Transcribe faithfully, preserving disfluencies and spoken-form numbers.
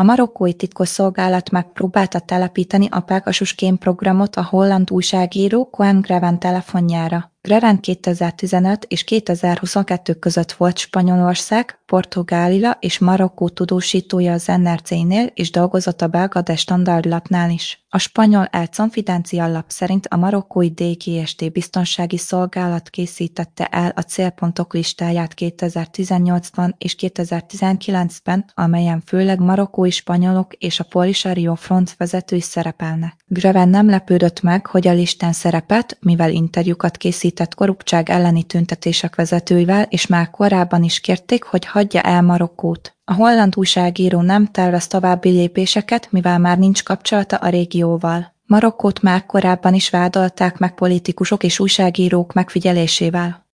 A marokkói titkosszolgálat megpróbálta telepíteni a Pegasus kémprogramot a holland újságíró Koen Greven telefonjára. Greven kétezer-tizenöt és kétezer-huszonkettő között volt Spanyolország, Portugália és Marokkó tudósítója az en er cé-nél és dolgozott a belga Der Standard lapnál is. A spanyol El Confidencial lap szerint a marokkói dé gé es té biztonsági szolgálat készítette el a célpontok listáját kétezer-tizennyolcban és kétezer-tizenkilencben, amelyen főleg marokkói spanyolok és a Polisario Front vezetői szerepelnek. Greven nem lepődött meg, hogy a listán szerepelt, mivel interjúkat készített korruptság elleni tüntetések vezetőivel, és már korábban is kérték, hogy hagyja el Marokkót. A holland újságíró nem tervez további lépéseket, mivel már nincs kapcsolata a régióval. Marokkót már korábban is vádolták meg politikusok és újságírók megfigyelésével.